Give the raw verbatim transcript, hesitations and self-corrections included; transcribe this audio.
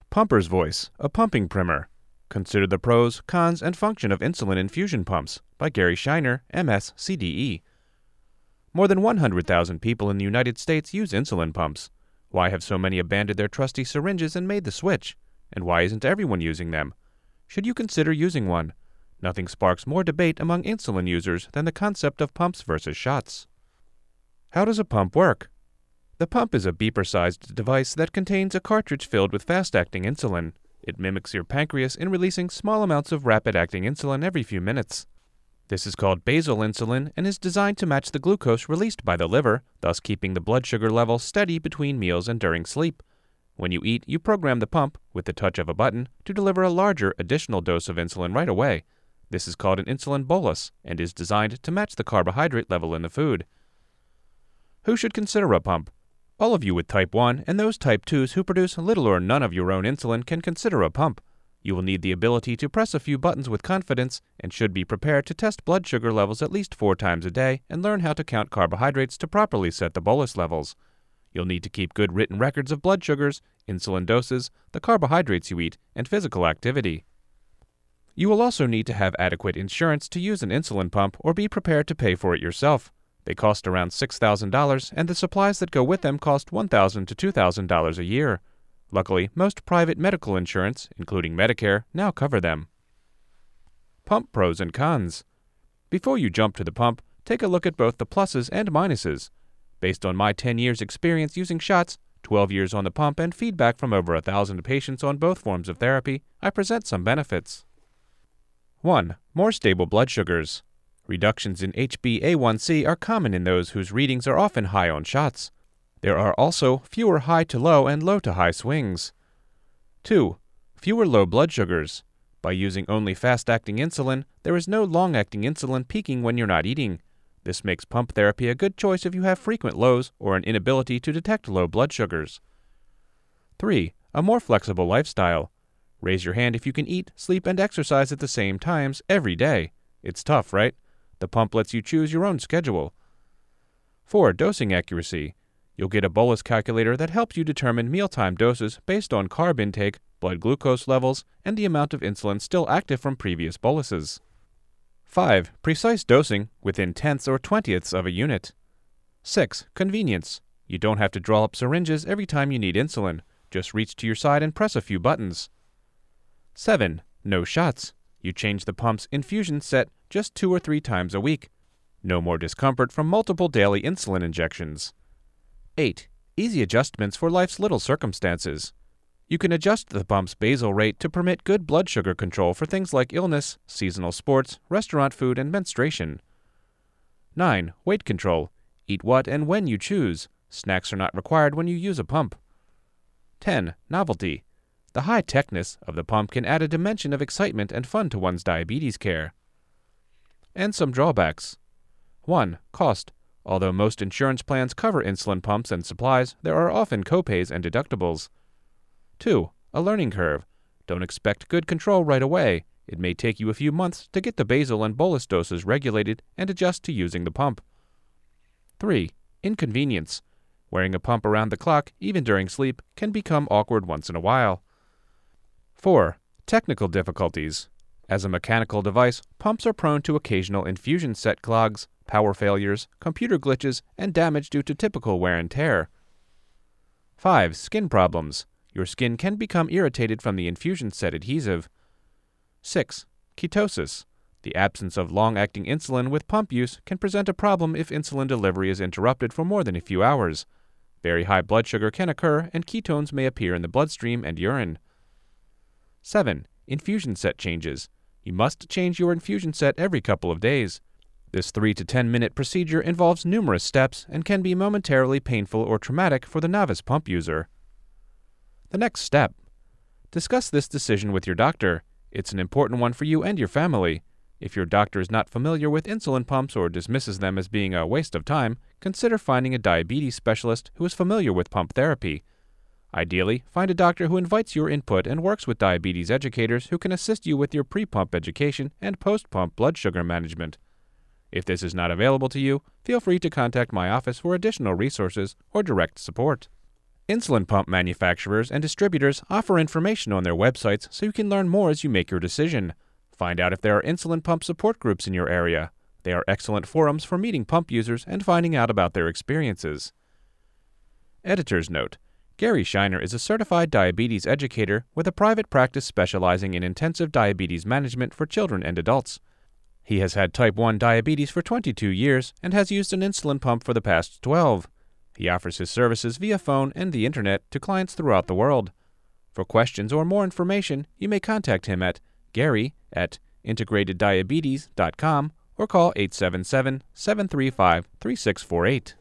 Pumper's Voice, a pumping primer. Consider the pros, cons, and function of insulin infusion pumps by Gary Shiner, M S C D E. More than one hundred thousand people in the United States use insulin pumps. Why have so many abandoned their trusty syringes and made the switch? And why isn't everyone using them? Should you consider using one? Nothing sparks more debate among insulin users than the concept of pumps versus shots. How does a pump work? The pump is a beeper-sized device that contains a cartridge filled with fast-acting insulin. It mimics your pancreas in releasing small amounts of rapid-acting insulin every few minutes. This is called basal insulin and is designed to match the glucose released by the liver, thus keeping the blood sugar level steady between meals and during sleep. When you eat, you program the pump, with the touch of a button, to deliver a larger additional dose of insulin right away. This is called an insulin bolus and is designed to match the carbohydrate level in the food. Who should consider a pump? All of you with type one and those type twos who produce little or none of your own insulin can consider a pump. You will need the ability to press a few buttons with confidence and should be prepared to test blood sugar levels at least four times a day and learn how to count carbohydrates to properly set the bolus levels. You'll need to keep good written records of blood sugars, insulin doses, the carbohydrates you eat, and physical activity. You will also need to have adequate insurance to use an insulin pump or be prepared to pay for it yourself. They cost around six thousand dollars, and the supplies that go with them cost one thousand dollars to two thousand dollars a year. Luckily, most private medical insurance, including Medicare, now cover them. Pump pros and cons. Before you jump to the pump, take a look at both the pluses and minuses. Based on my ten years experience using shots, twelve years on the pump, and feedback from over a thousand patients on both forms of therapy, I present some benefits. one. More stable blood sugars. Reductions in H b A one C are common in those whose readings are often high on shots. There are also fewer high to low and low to high swings. two. Fewer low blood sugars. By using only fast-acting insulin, there is no long-acting insulin peaking when you're not eating. This makes pump therapy a good choice if you have frequent lows or an inability to detect low blood sugars. three. A more flexible lifestyle. Raise your hand if you can eat, sleep, and exercise at the same times every day. It's tough, right? The pump lets you choose your own schedule. four. Dosing accuracy. You'll get a bolus calculator that helps you determine mealtime doses based on carb intake, blood glucose levels, and the amount of insulin still active from previous boluses. five. Precise dosing within tenths or twentieths of a unit. six. Convenience. You don't have to draw up syringes every time you need insulin. Just reach to your side and press a few buttons. seven. No shots. You change the pump's infusion set just two or three times a week. No more discomfort from multiple daily insulin injections. eight. Easy adjustments for life's little circumstances. You can adjust the pump's basal rate to permit good blood sugar control for things like illness, seasonal sports, restaurant food, and menstruation. nine. Weight control. Eat what and when you choose. Snacks are not required when you use a pump. ten. Novelty. The high-techness of the pump can add a dimension of excitement and fun to one's diabetes care. And some drawbacks. one. Cost. Although most insurance plans cover insulin pumps and supplies, there are often copays and deductibles. two. A learning curve. Don't expect good control right away. It may take you a few months to get the basal and bolus doses regulated and adjust to using the pump. three. Inconvenience. Wearing a pump around the clock, even during sleep, can become awkward once in a while. four. Technical difficulties. As a mechanical device, pumps are prone to occasional infusion set clogs, power failures, computer glitches, and damage due to typical wear and tear. five. Skin problems. Your skin can become irritated from the infusion set adhesive. six. Ketosis. The absence of long-acting insulin with pump use can present a problem if insulin delivery is interrupted for more than a few hours. Very high blood sugar can occur, and ketones may appear in the bloodstream and urine. seven. Infusion set changes. You must change your infusion set every couple of days. This three to ten minute procedure involves numerous steps and can be momentarily painful or traumatic for the novice pump user. The next step. Discuss this decision with your doctor. It's an important one for you and your family. If your doctor is not familiar with insulin pumps or dismisses them as being a waste of time, consider finding a diabetes specialist who is familiar with pump therapy. Ideally, find a doctor who invites your input and works with diabetes educators who can assist you with your pre-pump education and post-pump blood sugar management. If this is not available to you, feel free to contact my office for additional resources or direct support. Insulin pump manufacturers and distributors offer information on their websites so you can learn more as you make your decision. Find out if there are insulin pump support groups in your area. They are excellent forums for meeting pump users and finding out about their experiences. Editor's note: Gary Shiner is a certified diabetes educator with a private practice specializing in intensive diabetes management for children and adults. He has had type one diabetes for twenty-two years and has used an insulin pump for the past twelve. He offers his services via phone and the internet to clients throughout the world. For questions or more information, you may contact him at Gary at integrated diabetes dot com or call eight seven seven, seven three five, three six four eight.